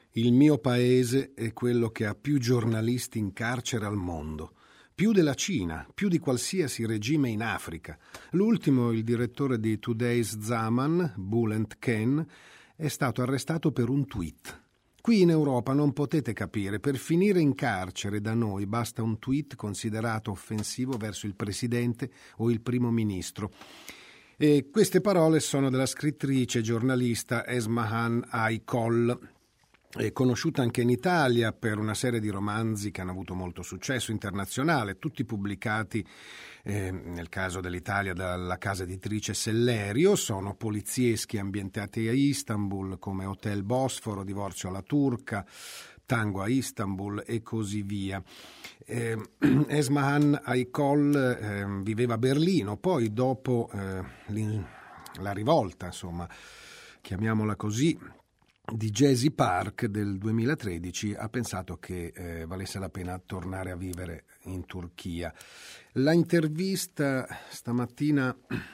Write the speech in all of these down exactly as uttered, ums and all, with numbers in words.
Il mio paese è quello che ha più giornalisti in carcere al mondo. Più della Cina, più di qualsiasi regime in Africa. L'ultimo, il direttore di Today's Zaman, Bülent Ken, è stato arrestato per un tweet. Qui in Europa non potete capire, per finire in carcere da noi basta un tweet considerato offensivo verso il presidente o il primo ministro. E queste parole sono della scrittrice e giornalista Esmahan Aykol, è conosciuta anche in Italia per una serie di romanzi che hanno avuto molto successo internazionale, tutti pubblicati eh, nel caso dell'Italia dalla casa editrice Sellerio. Sono polizieschi ambientati a Istanbul come Hotel Bosforo, Divorzio alla turca, Tango a Istanbul e così via. Eh, Esmahan Aykol eh, viveva a Berlino, poi dopo eh, la rivolta, insomma, chiamiamola così, di Gezi Park del duemilatredici, ha pensato che eh, valesse la pena tornare a vivere in Turchia. La intervista stamattina,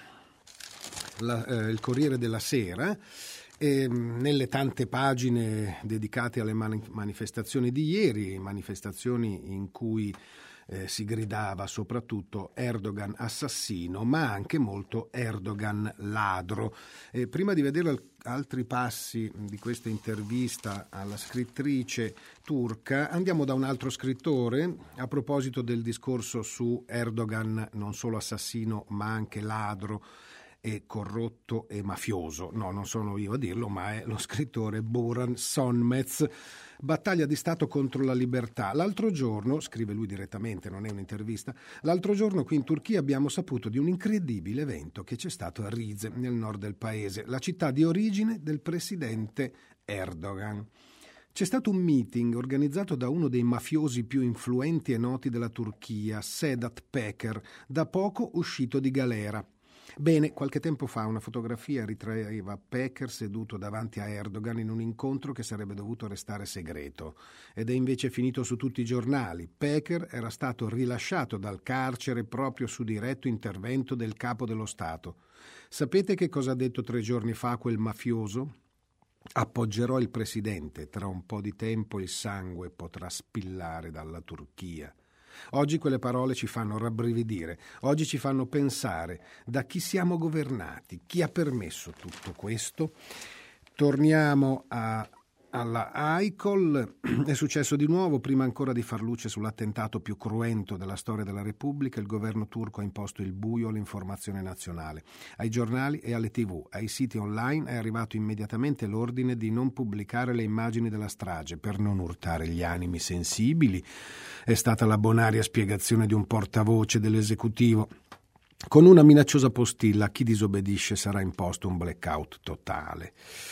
la, eh, il Corriere della Sera, e nelle tante pagine dedicate alle mani- manifestazioni di ieri, manifestazioni in cui eh, si gridava soprattutto Erdogan assassino, ma anche molto Erdogan ladro. E prima di vedere al- altri passi di questa intervista alla scrittrice turca, andiamo da un altro scrittore a proposito del discorso su Erdogan non solo assassino ma anche ladro e corrotto e mafioso. No, non sono io a dirlo, ma è lo scrittore Boran Sonmez. Battaglia di Stato contro la libertà. L'altro giorno, scrive lui direttamente, non è un'intervista, l'altro giorno qui in Turchia abbiamo saputo di un incredibile evento che c'è stato a Rize, nel nord del paese, la città di origine del presidente Erdogan. C'è stato un meeting organizzato da uno dei mafiosi più influenti e noti della Turchia, Sedat Peker, da poco uscito di galera. Bene, qualche tempo fa una fotografia ritraeva Peker seduto davanti a Erdogan in un incontro che sarebbe dovuto restare segreto ed è invece finito su tutti i giornali. Peker era stato rilasciato dal carcere proprio su diretto intervento del capo dello Stato. Sapete che cosa ha detto tre giorni fa quel mafioso? Appoggerò il presidente, tra un po' di tempo il sangue potrà spillare dalla Turchia. Oggi quelle parole ci fanno rabbrividire, oggi ci fanno pensare da chi siamo governati, chi ha permesso tutto questo. Torniamo a, alla Aykol. È successo di nuovo, prima ancora di far luce sull'attentato più cruento della storia della Repubblica, il governo turco ha imposto il buio all'informazione nazionale. Ai giornali e alle tivù, ai siti online è arrivato immediatamente l'ordine di non pubblicare le immagini della strage per non urtare gli animi sensibili. È stata la bonaria spiegazione di un portavoce dell'esecutivo. Con una minacciosa postilla a chi disobbedisce sarà imposto un blackout totale.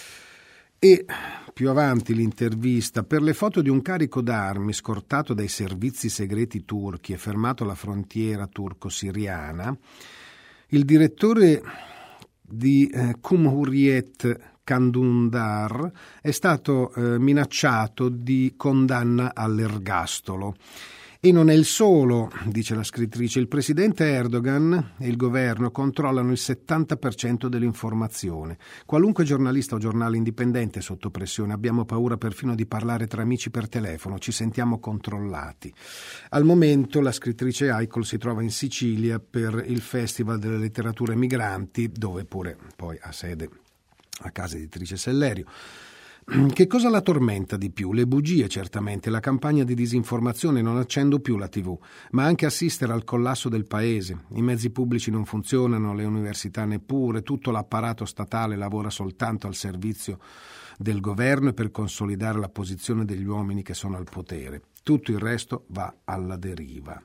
E più avanti l'intervista: per le foto di un carico d'armi scortato dai servizi segreti turchi e fermato alla frontiera turco-siriana, il direttore di eh, Cumhuriyet Kandundar è stato eh, minacciato di condanna all'ergastolo. E non è il solo, dice la scrittrice. Il presidente Erdogan e il governo controllano il settanta per cento dell'informazione. Qualunque giornalista o giornale indipendente è sotto pressione. Abbiamo paura perfino di parlare tra amici per telefono, ci sentiamo controllati. Al momento la scrittrice Aykol si trova in Sicilia per il Festival delle Letterature Migranti, dove pure poi ha sede a casa editrice Sellerio. Che cosa la tormenta di più? Le bugie, certamente, la campagna di disinformazione, non accendo più la tivù, ma anche assistere al collasso del paese. I mezzi pubblici non funzionano, le università neppure, tutto l'apparato statale lavora soltanto al servizio del governo e per consolidare la posizione degli uomini che sono al potere. Tutto il resto va alla deriva.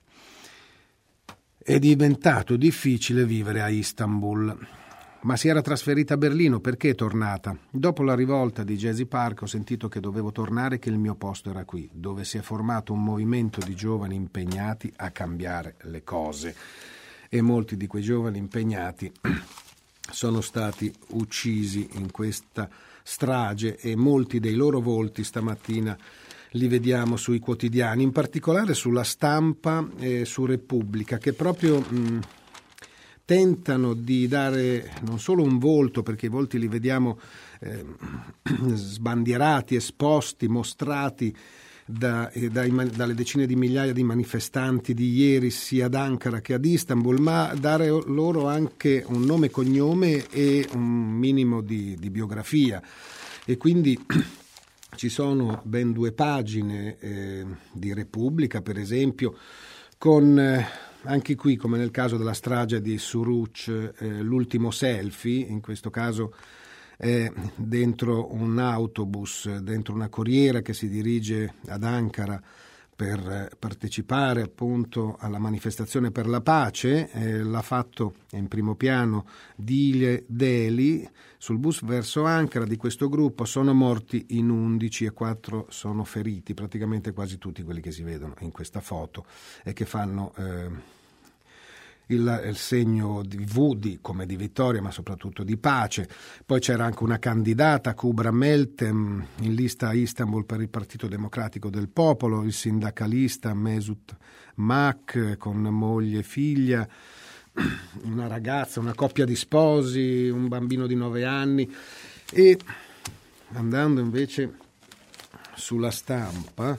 È diventato difficile vivere a Istanbul. Ma si era trasferita a Berlino, perché è tornata? Dopo la rivolta di Gezi Park ho sentito che dovevo tornare, che il mio posto era qui, dove si è formato un movimento di giovani impegnati a cambiare le cose. E molti di quei giovani impegnati sono stati uccisi in questa strage e molti dei loro volti stamattina li vediamo sui quotidiani, in particolare sulla Stampa e su Repubblica, che proprio... Mh, tentano di dare non solo un volto, perché i volti li vediamo eh, sbandierati, esposti, mostrati da, eh, dai, dalle decine di migliaia di manifestanti di ieri sia ad Ankara che ad Istanbul, ma dare loro anche un nome e cognome e un minimo di, di biografia. E quindi ci sono ben due pagine eh, di Repubblica, per esempio, con eh, anche qui, come nel caso della strage di Suruç, eh, l'ultimo selfie, in questo caso è dentro un autobus, dentro una corriera che si dirige ad Ankara per partecipare appunto alla manifestazione per la pace. Eh, l'ha fatto in primo piano Dile Deli sul bus verso Ankara. Di questo gruppo sono morti in undici e quattro sono feriti, praticamente quasi tutti quelli che si vedono in questa foto e che fanno eh, Il, il segno di V di, come di vittoria, ma soprattutto di pace. Poi c'era anche una candidata, Kubra Meltem, in lista a Istanbul per il Partito Democratico del Popolo, il sindacalista Mesut Mak con moglie e figlia, una ragazza, una coppia di sposi, un bambino di nove anni. E andando invece sulla Stampa,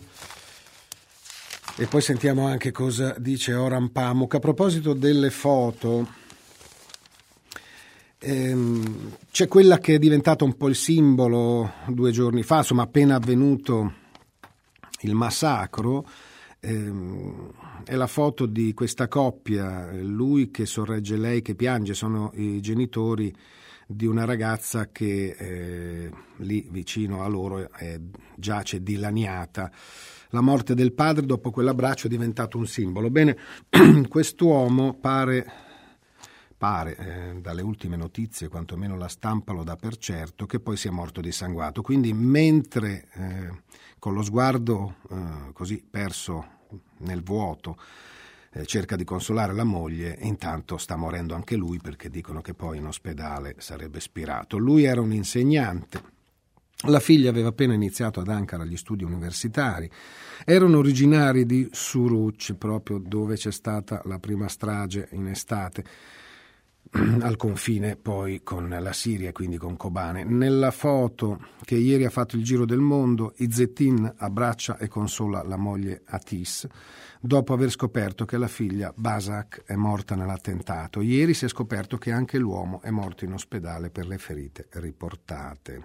e poi sentiamo anche cosa dice Orhan Pamuk. A proposito delle foto, ehm, c'è quella che è diventata un po' il simbolo due giorni fa, insomma appena avvenuto il massacro, ehm, è la foto di questa coppia, lui che sorregge lei che piange, sono i genitori di una ragazza che eh, lì vicino a loro eh, giace dilaniata. La morte del padre dopo quell'abbraccio è diventato un simbolo. Bene, quest'uomo pare, pare eh, dalle ultime notizie, quantomeno la stampa lo dà per certo, che poi sia morto dissanguato. Quindi mentre eh, con lo sguardo eh, così perso nel vuoto eh, cerca di consolare la moglie, intanto sta morendo anche lui, perché dicono che poi in ospedale sarebbe spirato. Lui era un insegnante. La figlia aveva appena iniziato ad Ankara gli studi universitari, erano originari di Suruç, proprio dove c'è stata la prima strage in estate, al confine poi con la Siria, quindi con Kobane. Nella foto che ieri ha fatto il giro del mondo, Izzettin abbraccia e consola la moglie Atis, dopo aver scoperto che la figlia Basak è morta nell'attentato. Ieri si è scoperto che anche l'uomo è morto in ospedale per le ferite riportate.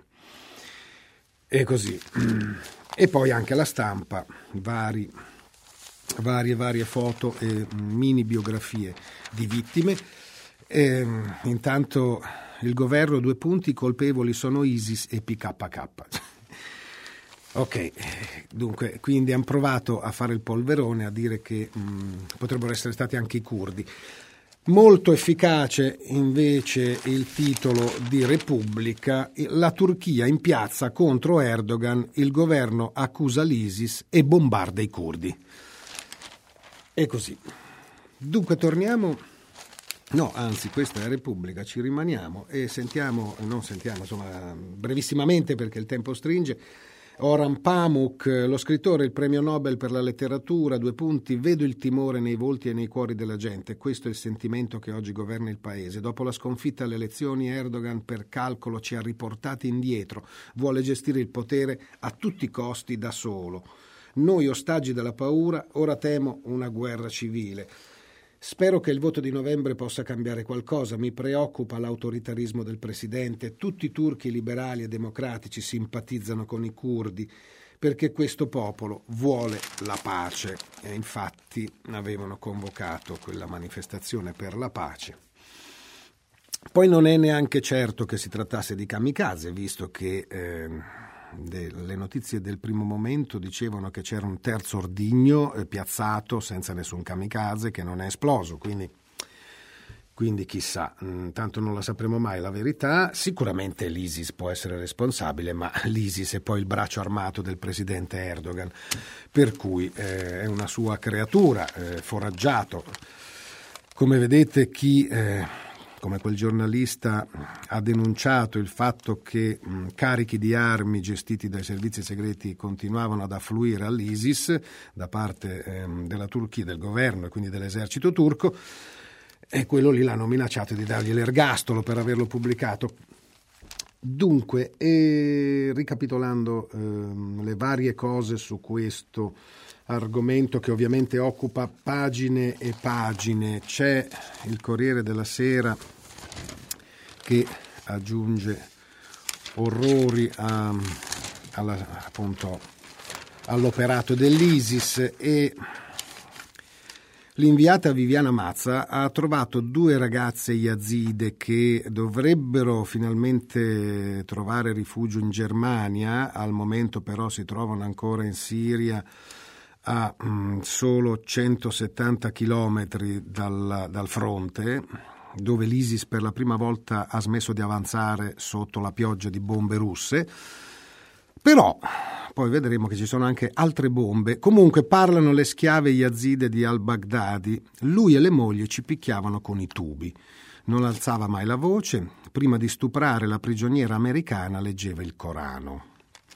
E così. E poi anche la Stampa, vari, varie varie foto e mini biografie di vittime. E, intanto il governo, due punti, colpevoli sono ISIS e P K K. Ok, dunque, quindi hanno provato a fare il polverone, a dire che mh, potrebbero essere stati anche i curdi. Molto efficace invece il titolo di Repubblica: la Turchia in piazza contro Erdogan, il governo accusa l'ISIS e bombarda i curdi. E così. Dunque torniamo, no, anzi questa è Repubblica, ci rimaniamo e sentiamo, non sentiamo, insomma, brevissimamente perché il tempo stringe, Orhan Pamuk, lo scrittore, il premio Nobel per la letteratura, due punti, vedo il timore nei volti e nei cuori della gente, questo è il sentimento che oggi governa il paese. Dopo la sconfitta alle elezioni Erdogan per calcolo ci ha riportati indietro, vuole gestire il potere a tutti i costi da solo. Noi ostaggi della paura, ora temo una guerra civile. Spero che il voto di novembre possa cambiare qualcosa, mi preoccupa l'autoritarismo del presidente, tutti i turchi liberali e democratici simpatizzano con i curdi perché questo popolo vuole la pace e infatti avevano convocato quella manifestazione per la pace. Poi non è neanche certo che si trattasse di kamikaze, visto che eh, de, le notizie del primo momento dicevano che c'era un terzo ordigno eh, piazzato senza nessun kamikaze che non è esploso, quindi, quindi chissà, mh, tanto non la sapremo mai la verità. Sicuramente l'ISIS può essere responsabile, ma l'ISIS è poi il braccio armato del presidente Erdogan, per cui eh, è una sua creatura, eh, foraggiato. Come vedete, chi... Eh, come quel giornalista ha denunciato il fatto che mh, carichi di armi gestiti dai servizi segreti continuavano ad affluire all'ISIS da parte ehm, della Turchia, del governo e quindi dell'esercito turco, e quello lì l'hanno minacciato di dargli l'ergastolo per averlo pubblicato. Dunque, e ricapitolando ehm, le varie cose su questo argomento che ovviamente occupa pagine e pagine, c'è il Corriere della Sera che aggiunge orrori a, alla, appunto, all'operato dell'ISIS, e l'inviata Viviana Mazza ha trovato due ragazze yazide che dovrebbero finalmente trovare rifugio in Germania, al momento però si trovano ancora in Siria a mh, solo centosettanta chilometri dal, dal fronte, dove l'ISIS per la prima volta ha smesso di avanzare sotto la pioggia di bombe russe. Però poi vedremo che ci sono anche altre bombe. Comunque parlano le schiave yazide di al-Baghdadi. Lui e le mogli ci picchiavano con i tubi. Non alzava mai la voce. Prima di stuprare la prigioniera americana leggeva il Corano.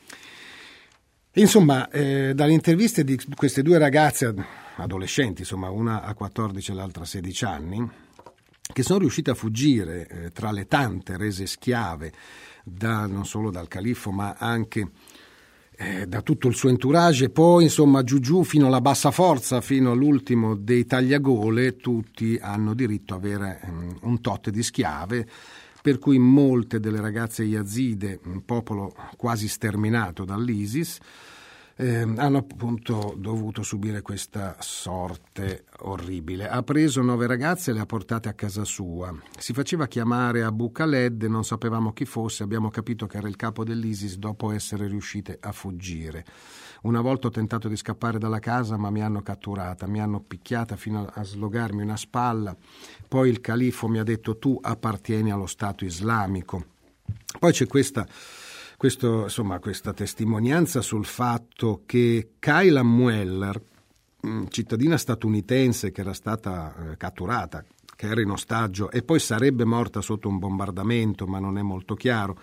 Insomma, eh, dalle interviste di queste due ragazze adolescenti, insomma una a quattordici e l'altra a sedici anni, che sono riuscite a fuggire eh, tra le tante rese schiave da, non solo dal califfo ma anche eh, da tutto il suo entourage, e poi insomma giù giù fino alla bassa forza, fino all'ultimo dei tagliagole, tutti hanno diritto a avere um, un tot di schiave, per cui molte delle ragazze yazide, un popolo quasi sterminato dall'ISIS, Eh, hanno appunto dovuto subire questa sorte orribile. Ha preso nove ragazze e le ha portate a casa sua. Si faceva chiamare Abu Khaled, non sapevamo chi fosse, abbiamo capito che era il capo dell'ISIS dopo essere riuscite a fuggire. Una volta ho tentato di scappare dalla casa, ma mi hanno catturata, mi hanno picchiata fino a slogarmi una spalla. Poi il califfo mi ha detto: tu appartieni allo Stato islamico. Poi c'è questa Questo, insomma, questa testimonianza sul fatto che Kayla Mueller, cittadina statunitense che era stata eh, catturata, che era in ostaggio e poi sarebbe morta sotto un bombardamento, ma non è molto chiaro,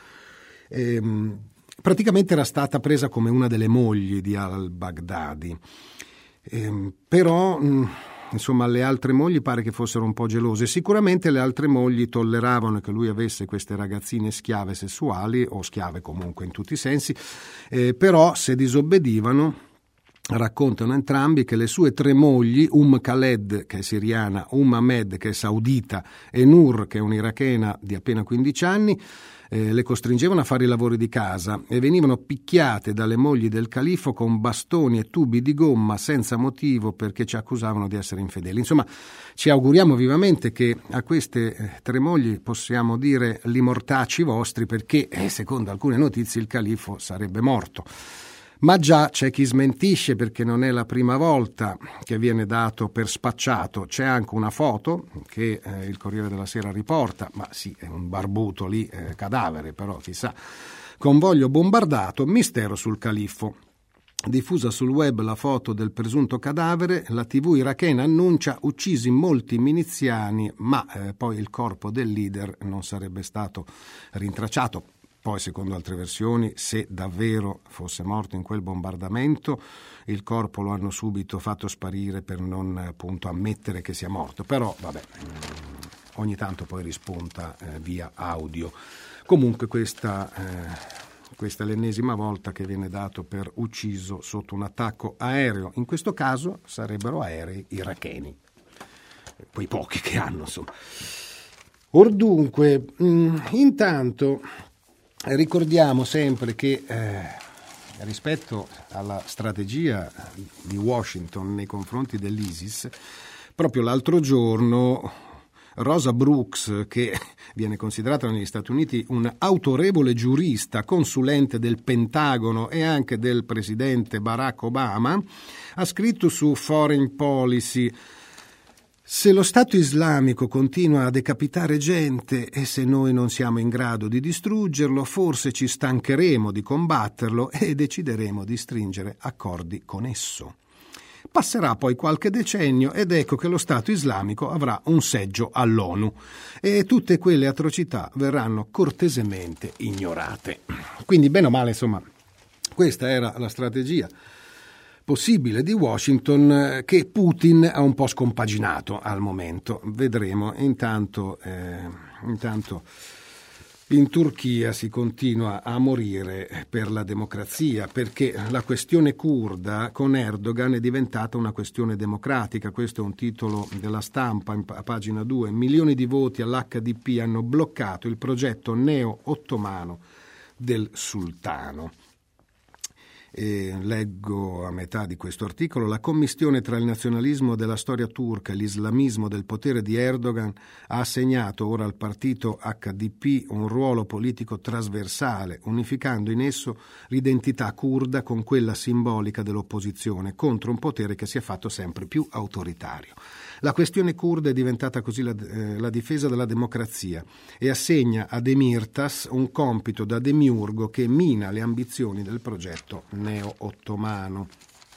ehm, praticamente era stata presa come una delle mogli di al-Baghdadi. Ehm, però... Mh, Insomma, le altre mogli pare che fossero un po' gelose. Sicuramente le altre mogli tolleravano che lui avesse queste ragazzine schiave sessuali, o schiave comunque in tutti i sensi, eh, però se disobbedivano, raccontano entrambi che le sue tre mogli, Umm Khaled, che è siriana, Umm Ahmed, che è saudita, e Nur, che è un'irachena di appena quindici anni, Eh, le costringevano a fare i lavori di casa e venivano picchiate dalle mogli del califfo con bastoni e tubi di gomma senza motivo, perché ci accusavano di essere infedeli. Insomma, ci auguriamo vivamente che a queste eh, tre mogli possiamo dire li mortacci vostri, perché eh, secondo alcune notizie il califfo sarebbe morto. Ma già c'è chi smentisce, perché non è la prima volta che viene dato per spacciato. C'è anche una foto che eh, il Corriere della Sera riporta, ma sì, è un barbuto lì, eh, cadavere, però chissà. Convoglio bombardato, mistero sul califfo. Diffusa sul web la foto del presunto cadavere, la tivù irachena annuncia uccisi molti miliziani, ma eh, poi il corpo del leader non sarebbe stato rintracciato. Poi, secondo altre versioni, se davvero fosse morto in quel bombardamento, il corpo lo hanno subito fatto sparire per non appunto ammettere che sia morto. Però, vabbè, ogni tanto poi rispunta eh, via audio. Comunque questa, eh, questa è l'ennesima volta che viene dato per ucciso sotto un attacco aereo. In questo caso sarebbero aerei iracheni, quei pochi che hanno, insomma. Or dunque, mh, intanto... ricordiamo sempre che eh, rispetto alla strategia di Washington nei confronti dell'ISIS, proprio l'altro giorno Rosa Brooks, che viene considerata negli Stati Uniti un autorevole giurista, consulente del Pentagono e anche del presidente Barack Obama, ha scritto su Foreign Policy: se lo Stato islamico continua a decapitare gente e se noi non siamo in grado di distruggerlo, forse ci stancheremo di combatterlo e decideremo di stringere accordi con esso. Passerà poi qualche decennio ed ecco che lo Stato islamico avrà un seggio all'ONU e tutte quelle atrocità verranno cortesemente ignorate. Quindi, bene o male, insomma, questa era la strategia possibile di Washington che Putin ha un po' scompaginato al momento. Vedremo. Intanto, eh, intanto in Turchia si continua a morire per la democrazia, perché la questione curda con Erdogan è diventata una questione democratica. Questo è un titolo della Stampa a pagina due. Milioni di voti all'H D P hanno bloccato il progetto neo-ottomano del sultano. E leggo a metà di questo articolo: la commistione tra il nazionalismo della storia turca e l'islamismo del potere di Erdogan ha assegnato ora al partito H D P un ruolo politico trasversale, unificando in esso l'identità curda con quella simbolica dell'opposizione contro un potere che si è fatto sempre più autoritario. La questione curda è diventata così la, eh, la difesa della democrazia e assegna a Demirtas un compito da demiurgo che mina le ambizioni del progetto neo-ottomano.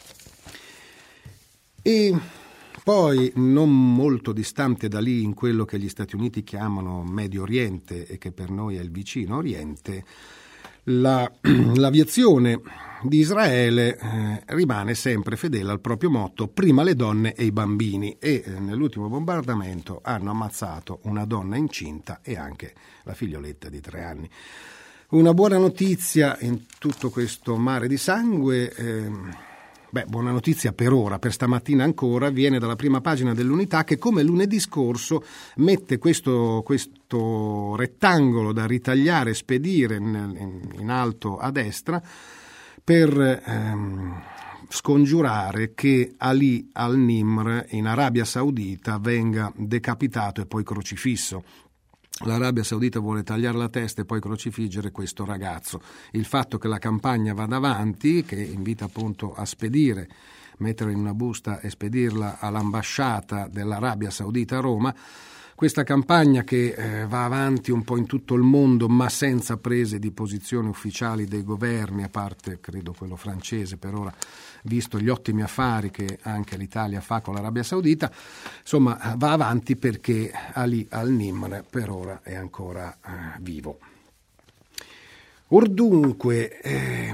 E poi, non molto distante da lì, in quello che gli Stati Uniti chiamano Medio Oriente e che per noi è il vicino Oriente, la, l'aviazione di Israele eh, rimane sempre fedele al proprio motto: prima le donne e i bambini, e eh, nell'ultimo bombardamento hanno ammazzato una donna incinta e anche la figlioletta di tre anni. Una buona notizia in tutto questo mare di sangue, eh, beh, buona notizia per ora, per stamattina ancora, viene dalla prima pagina dell'Unità, che come lunedì scorso mette questo, questo rettangolo da ritagliare e spedire in, in alto a destra per ehm, scongiurare che Ali al-Nimr in Arabia Saudita venga decapitato e poi crocifisso. L'Arabia Saudita vuole tagliare la testa e poi crocifiggere questo ragazzo. Il fatto che la campagna vada avanti, che invita appunto a spedire, mettere in una busta e spedirla all'ambasciata dell'Arabia Saudita a Roma, questa campagna che eh, va avanti un po' in tutto il mondo, ma senza prese di posizione ufficiali dei governi, a parte credo quello francese per ora, visto gli ottimi affari che anche l'Italia fa con l'Arabia Saudita, insomma va avanti perché Ali al-Nimr per ora è ancora eh, vivo. Or dunque, eh,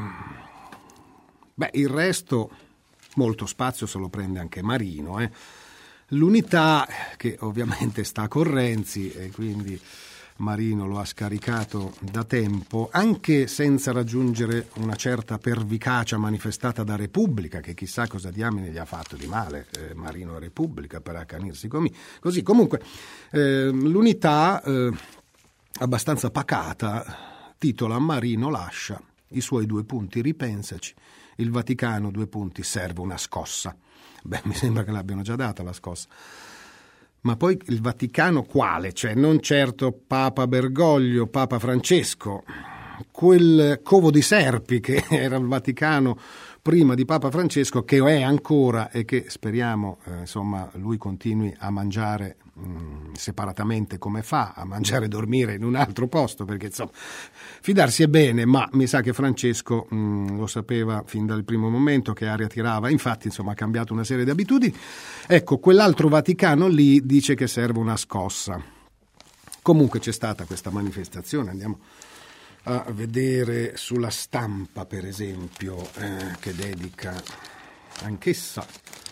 beh, il resto molto spazio se lo prende anche Marino, eh. L'Unità, che ovviamente sta con Renzi e quindi Marino lo ha scaricato da tempo, anche senza raggiungere una certa pervicacia manifestata da Repubblica, che chissà cosa diamine gli ha fatto di male eh, Marino a Repubblica per accanirsi con me. Così comunque eh, l'Unità, eh, abbastanza pacata, titola: Marino lascia i suoi due punti, ripensaci, il Vaticano due punti, serve una scossa. Beh, mi sembra che l'abbiano già data la scossa. Ma poi il Vaticano quale? Cioè non certo Papa Bergoglio, Papa Francesco, quel covo di serpi che era il Vaticano prima di Papa Francesco, che è ancora e che speriamo eh, insomma lui continui a mangiare mh, separatamente come fa, a mangiare e dormire in un altro posto, perché insomma fidarsi è bene, ma mi sa che Francesco mh, lo sapeva fin dal primo momento che aria tirava, infatti insomma ha cambiato una serie di abitudini. Ecco, quell'altro Vaticano lì dice che serve una scossa. Comunque c'è stata questa manifestazione, andiamo a vedere sulla Stampa per esempio, eh, che dedica anch'essa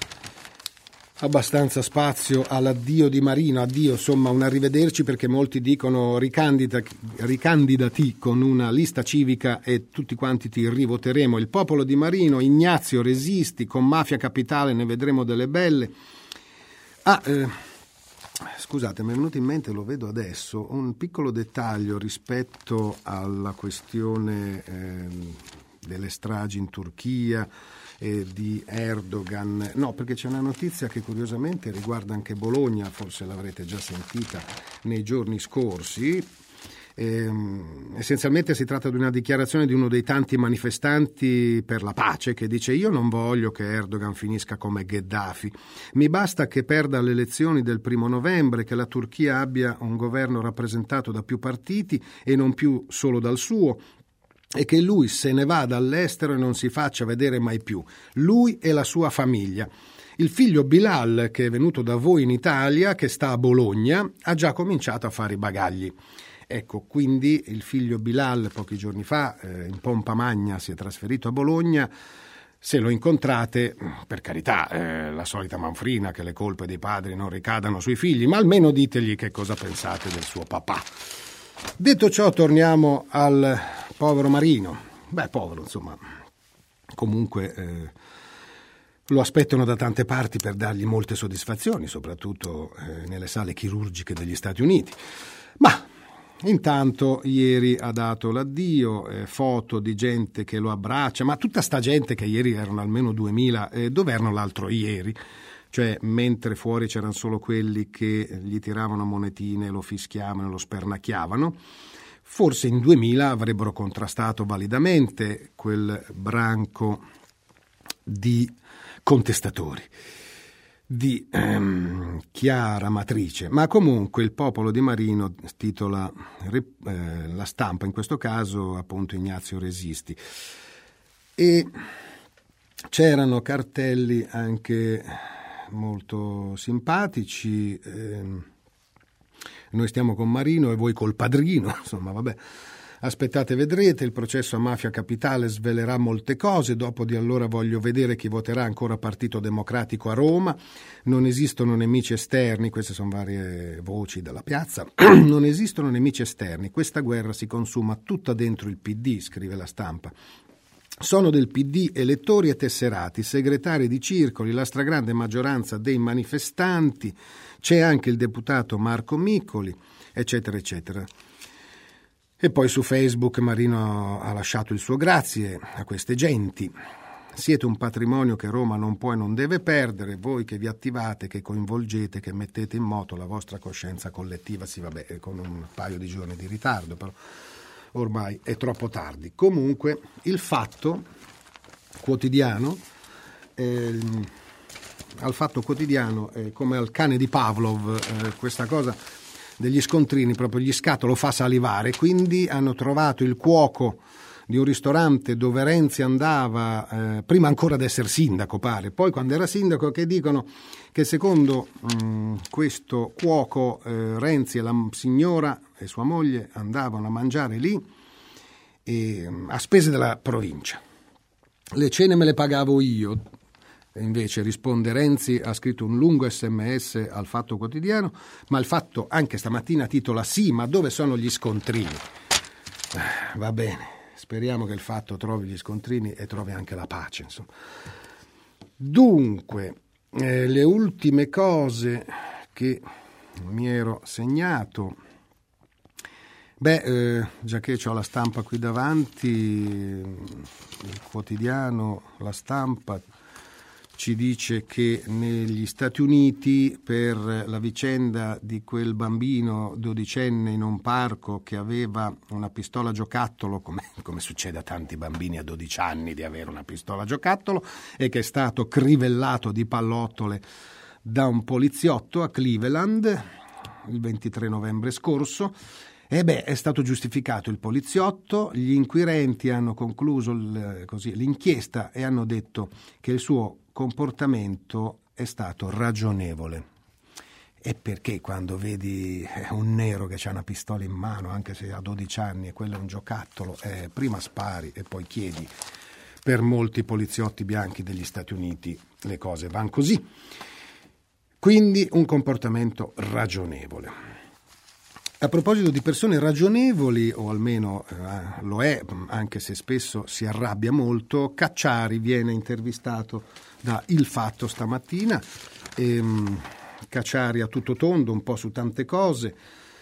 abbastanza spazio all'addio di Marino, addio insomma un arrivederci, perché molti dicono ricandida, ricandidati con una lista civica e tutti quanti ti rivoteremo. Il popolo di Marino, Ignazio resisti, con Mafia Capitale ne vedremo delle belle. Ah, eh, Scusate, mi è venuto in mente, lo vedo adesso, un piccolo dettaglio rispetto alla questione eh, delle stragi in Turchia e di Erdogan. No, perché c'è una notizia che curiosamente riguarda anche Bologna, forse l'avrete già sentita nei giorni scorsi. Eh, essenzialmente si tratta di una dichiarazione di uno dei tanti manifestanti per la pace che dice: io non voglio che Erdogan finisca come Gheddafi, mi basta che perda le elezioni del primo novembre, che la Turchia abbia un governo rappresentato da più partiti e non più solo dal suo, e che lui se ne vada all'estero e non si faccia vedere mai più, lui e la sua famiglia. Il figlio Bilal, che è venuto da voi in Italia, che sta a Bologna, ha già cominciato a fare i bagagli. Ecco, quindi il figlio Bilal pochi giorni fa eh, in pompa magna si è trasferito a Bologna, Se lo incontrate, per carità, eh, la solita manfrina che le colpe dei padri non ricadano sui figli, ma almeno ditegli che cosa pensate del suo papà. Detto ciò, torniamo al povero Marino. Beh, povero, insomma, comunque eh, lo aspettano da tante parti per dargli molte soddisfazioni, soprattutto eh, nelle sale chirurgiche degli Stati Uniti. Ma intanto ieri ha dato l'addio, eh, foto di gente che lo abbraccia, ma tutta sta gente che ieri erano almeno duemila, eh, dove erano l'altro ieri? Cioè, mentre fuori c'erano solo quelli che gli tiravano monetine, lo fischiavano, lo spernacchiavano, forse in duemila avrebbero contrastato validamente quel branco di contestatori di ehm, chiara matrice, ma comunque il popolo di Marino titola eh, La Stampa, in questo caso appunto Ignazio Resisti, e c'erano cartelli anche molto simpatici, ehm, noi stiamo con Marino e voi col padrino, insomma vabbè. Aspettate, vedrete, il processo a Mafia Capitale svelerà molte cose, dopo di allora voglio vedere chi voterà ancora Partito Democratico a Roma, non esistono nemici esterni, queste sono varie voci dalla piazza, non esistono nemici esterni, questa guerra si consuma tutta dentro il P D, scrive La Stampa. Sono del P D elettori e tesserati, segretari di circoli, la stragrande maggioranza dei manifestanti, c'è anche il deputato Marco Miccoli, eccetera, eccetera. E poi su Facebook Marino ha lasciato il suo grazie a queste genti. Siete un patrimonio che Roma non può e non deve perdere, voi che vi attivate, che coinvolgete, che mettete in moto la vostra coscienza collettiva, sì vabbè, con un paio di giorni di ritardo, però ormai è troppo tardi. Comunque il Fatto Quotidiano, eh, al Fatto Quotidiano, eh, come al cane di Pavlov, eh, questa cosa degli scontrini, proprio gli scatta, lo fa salivare, quindi hanno trovato il cuoco di un ristorante dove Renzi andava, eh, prima ancora di essere sindaco pare, poi quando era sindaco, che dicono che secondo mh, questo cuoco eh, Renzi e la signora e sua moglie andavano a mangiare lì e, a spese della provincia. Le cene me le pagavo io. E invece risponde Renzi, ha scritto un lungo sms al Fatto Quotidiano, ma il Fatto anche stamattina titola sì, ma dove sono gli scontrini? Eh, va bene, speriamo che il Fatto trovi gli scontrini e trovi anche la pace, insomma. Dunque, eh, le ultime cose che mi ero segnato, beh, eh, già che ho La Stampa qui davanti, il quotidiano La Stampa ci dice che negli Stati Uniti, per la vicenda di quel bambino dodicenne in un parco che aveva una pistola giocattolo, come, come succede a tanti bambini a dodici anni di avere una pistola giocattolo, e che è stato crivellato di pallottole da un poliziotto a Cleveland il ventitré novembre scorso, e beh, è stato giustificato il poliziotto, gli inquirenti hanno concluso il, così, l'inchiesta e hanno detto che il suo comportamento è stato ragionevole. E perché quando vedi un nero che ha una pistola in mano, anche se ha dodici anni e quello è un giocattolo, eh, prima spari e poi chiedi? Per molti poliziotti bianchi degli Stati Uniti le cose vanno così. Quindi un comportamento ragionevole. A proposito di persone ragionevoli, o almeno eh, lo è, anche se spesso si arrabbia molto, Cacciari viene intervistato da Il Fatto stamattina. E, Cacciari a tutto tondo, un po' su tante cose.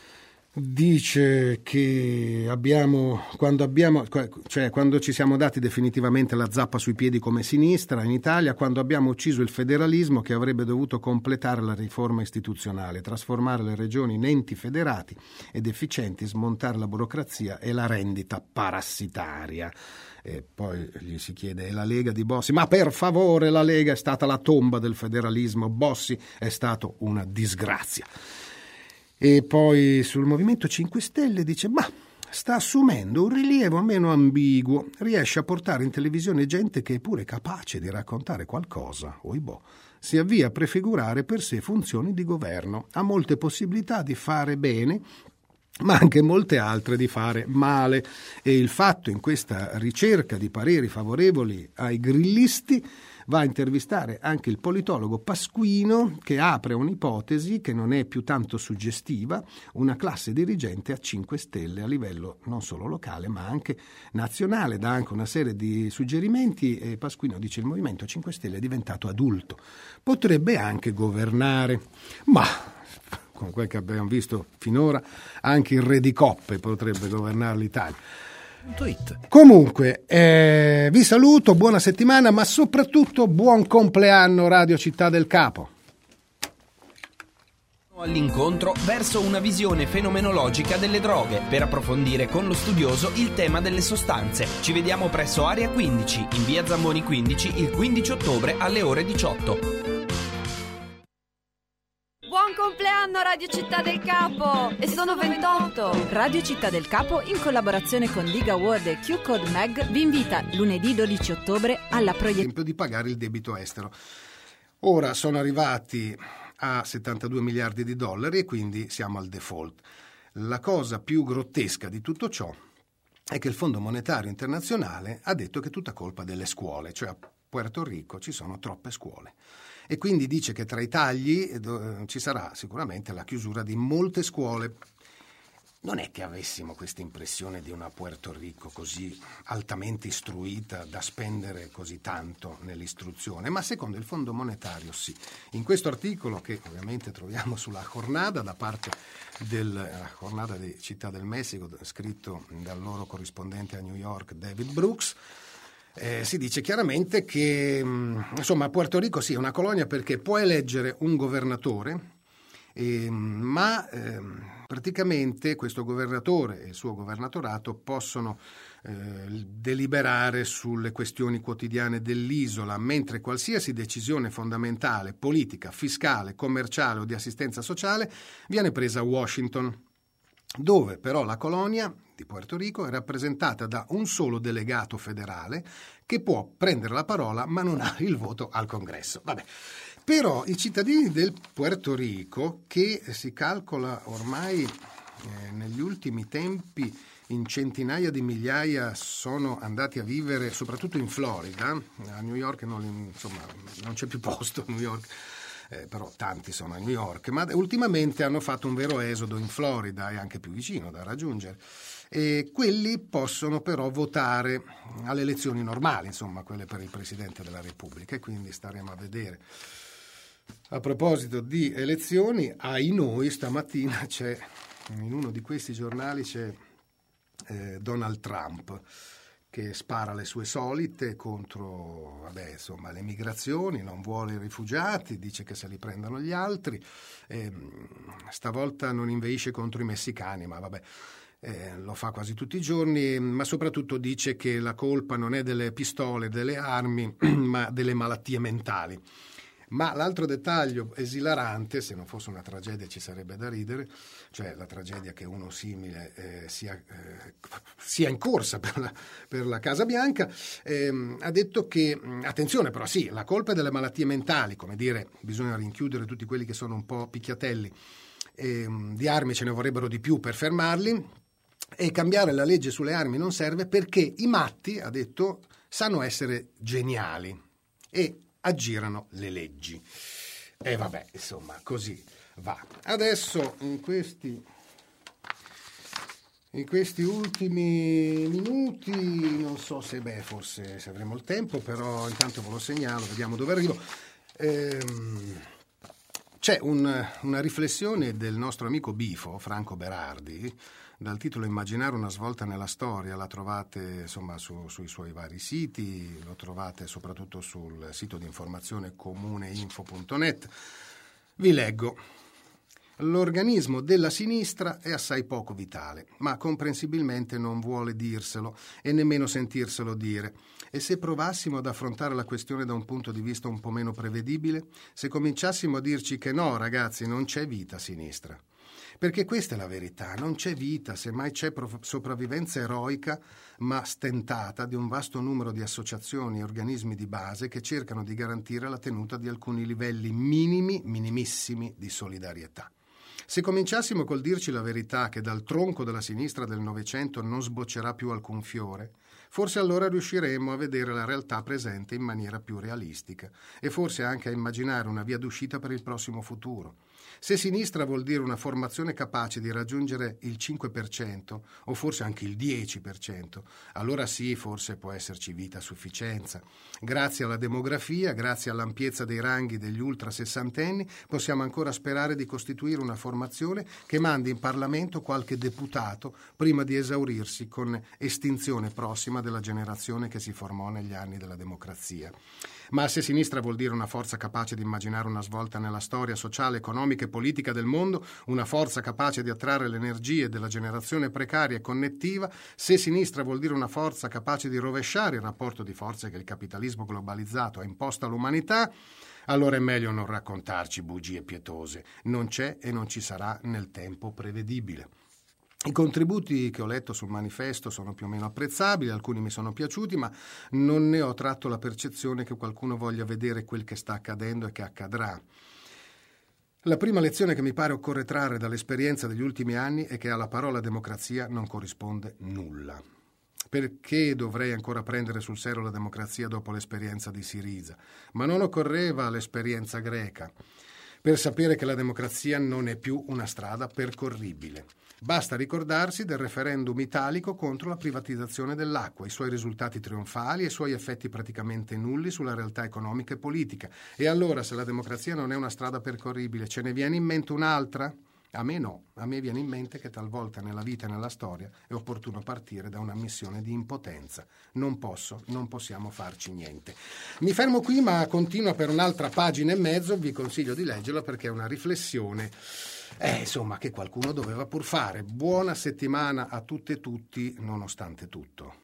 Dice che abbiamo, quando abbiamo, cioè quando ci siamo dati definitivamente la zappa sui piedi come sinistra in Italia, quando abbiamo ucciso il federalismo che avrebbe dovuto completare la riforma istituzionale, trasformare le regioni in enti federati ed efficienti, smontare la burocrazia e la rendita parassitaria. E poi gli si chiede, e la Lega di Bossi? Ma per favore, la Lega è stata la tomba del federalismo, Bossi è stato una disgrazia. E poi sul Movimento cinque Stelle dice, ma sta assumendo un rilievo meno ambiguo, riesce a portare in televisione gente che è pure capace di raccontare qualcosa, oibò, si avvia a prefigurare per sé funzioni di governo, ha molte possibilità di fare bene ma anche molte altre di fare male, e il fatto in questa ricerca di pareri favorevoli ai grillisti va a intervistare anche il politologo Pasquino, che apre un'ipotesi che non è più tanto suggestiva: una classe dirigente a cinque stelle a livello non solo locale ma anche nazionale. Dà anche una serie di suggerimenti e Pasquino dice: il Movimento cinque Stelle è diventato adulto, potrebbe anche governare, ma con quel che abbiamo visto finora anche il re di coppe potrebbe governare l'Italia. Comunque eh, vi saluto, buona settimana, ma soprattutto buon compleanno Radio Città del Capo. All'incontro verso una visione fenomenologica delle droghe per approfondire con lo studioso il tema delle sostanze. Ci vediamo presso Area quindici in via Zamboni quindici il quindici ottobre alle ore diciotto. Buon compleanno Radio Città del Capo! E sono ventotto! Radio Città del Capo, in collaborazione con Diga World e Q-Code Mag, vi invita lunedì dodici ottobre alla proiezione di pagare il debito estero. Ora sono arrivati a settantadue miliardi di dollari e quindi siamo al default. La cosa più grottesca di tutto ciò è che il Fondo Monetario Internazionale ha detto che è tutta colpa delle scuole, cioè a Puerto Rico ci sono troppe scuole. E quindi dice che tra i tagli eh, ci sarà sicuramente la chiusura di molte scuole. Non è che avessimo questa impressione di una Puerto Rico così altamente istruita da spendere così tanto nell'istruzione, ma secondo il Fondo Monetario sì. In questo articolo, che ovviamente troviamo sulla Jornada da parte della Jornada di Città del Messico, scritto dal loro corrispondente a New York David Brooks, Eh, si dice chiaramente che mh, insomma Puerto Rico sì è una colonia perché può eleggere un governatore, eh, ma eh, praticamente questo governatore e il suo governatorato possono eh, deliberare sulle questioni quotidiane dell'isola, mentre qualsiasi decisione fondamentale, politica, fiscale, commerciale o di assistenza sociale viene presa a Washington, dove però la colonia di Puerto Rico è rappresentata da un solo delegato federale che può prendere la parola ma non ha il voto al Congresso. Vabbè. Però i cittadini del Puerto Rico, che si calcola ormai eh, negli ultimi tempi in centinaia di migliaia, sono andati a vivere soprattutto in Florida, a New York non, insomma, non c'è più posto a New York. Eh, però tanti sono a New York, ma ultimamente hanno fatto un vero esodo in Florida, e anche più vicino da raggiungere, e quelli possono però votare alle elezioni normali, insomma quelle per il Presidente della Repubblica, e quindi staremo a vedere. A proposito di elezioni, ai noi stamattina c'è, in uno di questi giornali c'è eh, Donald Trump che spara le sue solite contro vabbè, insomma, le migrazioni, non vuole i rifugiati, dice che se li prendano gli altri, eh, stavolta non inveisce contro i messicani, ma vabbè, eh, lo fa quasi tutti i giorni, ma soprattutto dice che la colpa non è delle pistole, delle armi, ma delle malattie mentali. Ma l'altro dettaglio esilarante, se non fosse una tragedia ci sarebbe da ridere, cioè la tragedia che uno simile eh, sia, eh, sia in corsa per la, per la Casa Bianca, ehm, ha detto che, attenzione però sì, la colpa è delle malattie mentali, come dire, bisogna rinchiudere tutti quelli che sono un po' picchiatelli, ehm, di armi ce ne vorrebbero di più per fermarli, e cambiare la legge sulle armi non serve perché i matti, ha detto, sanno essere geniali e aggirano le leggi. E vabbè, insomma, così va. Adesso in questi in questi ultimi minuti non so se beh forse se avremo il tempo, però intanto ve lo segnalo, vediamo dove arrivo. Ehm, c'è un, una riflessione del nostro amico Bifo, Franco Berardi, dal titolo Immaginare una svolta nella storia. La trovate insomma su, sui suoi vari siti, lo trovate soprattutto sul sito di informazione comuneinfo punto net. Vi leggo. L'organismo della sinistra è assai poco vitale, ma comprensibilmente non vuole dirselo e nemmeno sentirselo dire. E se provassimo ad affrontare la questione da un punto di vista un po' meno prevedibile, se cominciassimo a dirci che no, ragazzi, non c'è vita a sinistra. Perché questa è la verità, non c'è vita, semmai c'è sopravvivenza eroica ma stentata di un vasto numero di associazioni e organismi di base che cercano di garantire la tenuta di alcuni livelli minimi, minimissimi di solidarietà. Se cominciassimo col dirci la verità che dal tronco della sinistra del Novecento non sboccerà più alcun fiore, forse allora riusciremo a vedere la realtà presente in maniera più realistica e forse anche a immaginare una via d'uscita per il prossimo futuro. Se sinistra vuol dire una formazione capace di raggiungere il cinque per cento o forse anche il dieci per cento, allora sì, forse può esserci vita a sufficienza. Grazie alla demografia, grazie all'ampiezza dei ranghi degli ultra sessantenni, possiamo ancora sperare di costituire una formazione che mandi in Parlamento qualche deputato prima di esaurirsi con estinzione prossima della generazione che si formò negli anni della democrazia. Ma se sinistra vuol dire una forza capace di immaginare una svolta nella storia sociale, economica e politica del mondo, una forza capace di attrarre le energie della generazione precaria e connettiva, se sinistra vuol dire una forza capace di rovesciare il rapporto di forze che il capitalismo globalizzato ha imposto all'umanità, allora è meglio non raccontarci bugie pietose. Non c'è e non ci sarà nel tempo prevedibile. I contributi che ho letto sul manifesto sono più o meno apprezzabili, alcuni mi sono piaciuti, ma non ne ho tratto la percezione che qualcuno voglia vedere quel che sta accadendo e che accadrà. La prima lezione che mi pare occorre trarre dall'esperienza degli ultimi anni è che alla parola democrazia non corrisponde nulla. Perché dovrei ancora prendere sul serio la democrazia dopo l'esperienza di Siriza? Ma non occorreva l'esperienza greca per sapere che la democrazia non è più una strada percorribile. Basta ricordarsi del referendum italico contro la privatizzazione dell'acqua, i suoi risultati trionfali e i suoi effetti praticamente nulli sulla realtà economica e politica. E allora, se la democrazia non è una strada percorribile, ce ne viene in mente un'altra? A me no, a me viene in mente che talvolta nella vita e nella storia è opportuno partire da una missione di impotenza. Non posso, non possiamo farci niente. Mi fermo qui, ma continua per un'altra pagina e mezzo, vi consiglio di leggerla perché è una riflessione eh, insomma, che qualcuno doveva pur fare. Buona settimana a tutte e tutti, nonostante tutto.